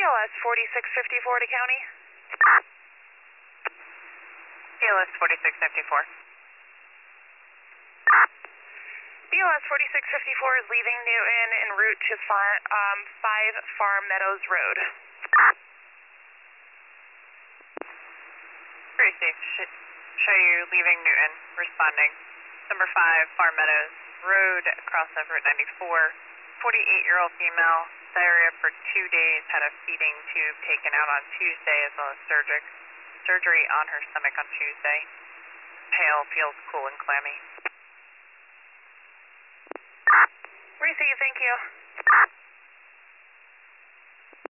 BLS 4654 to county. BLS 4654. BLS 4654 is leaving Newton en route to 5 Farm Meadows Road. Pretty safe. Show you leaving Newton, responding. Number 5, Farm Meadows Road, crossover at 94. 48-year-old female, diarrhea for 2 days, had a feeding tube taken out on Tuesday as well as surgery on her stomach on Tuesday. Pale, feels cool and clammy. Receive, thank you.